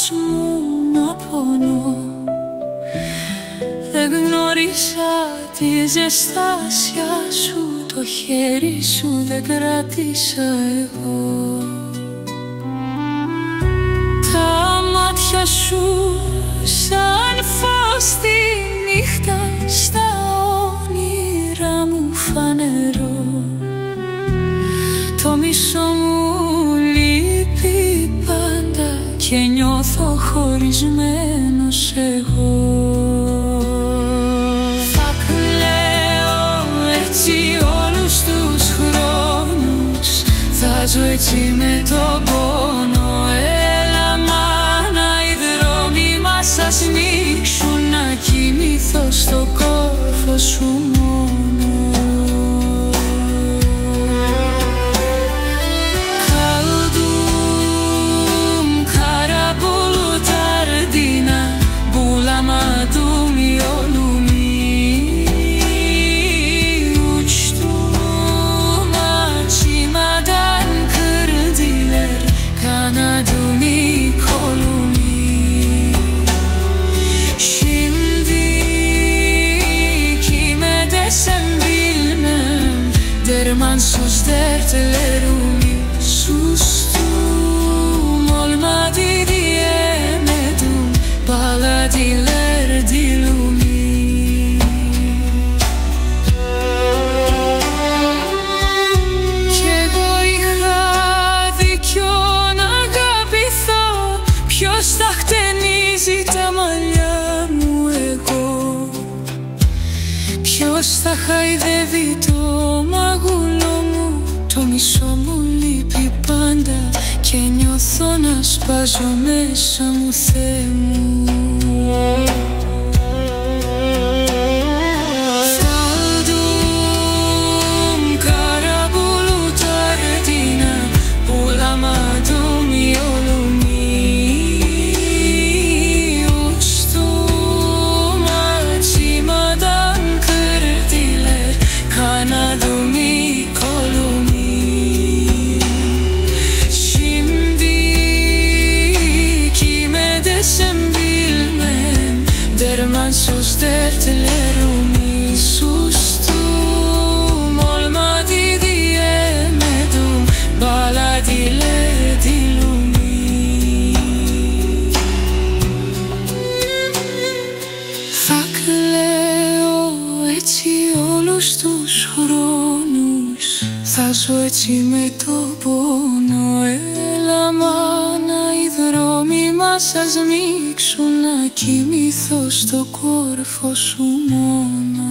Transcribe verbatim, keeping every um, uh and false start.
μου να πονώ. Δεν γνώρισα τη ζεστάσια σου, το χέρι σου δεν κράτησα εγώ. Τα μάτια σου σαν φως τη νύχτα, στα όνειρα μου φανερό. Το μισό μου λείπει πάντα και νιώθω χωρισμένος εγώ. Θα κλαίω έτσι όλους τους χρόνους, θα ζω έτσι με τον πόνο. Έλα μάνα, οι δρόμοι μας ας ανοίξουν, να κοιμηθώ στο κόρφο σου μόνο. Derman sus dertlerimi sustum, olmadı diyemedim, bağladılar dilimi. Κι εγώ είχα δίκιο να αγαπηθώ, ποιος θα χτενίζει τα μαλλιά μου εγώ, ποιος θα χαϊδεύει το μαγούλο μου. Το μισό μου λείπει πάντα και νιώθω να σπάζω μέσα μου, Θεέ μου. Derman sus dertlerimi sustum, olmadı diyemedim, bağladılar dilimi. Θα κλαίω έτσι όλους τους χρόνους, θα ζω έτσι με το πόνο. Έλα μάνα, οι δρόμοι μας ας ανοίξουν, να κοιμηθώ στο κόρφο σου μόνο.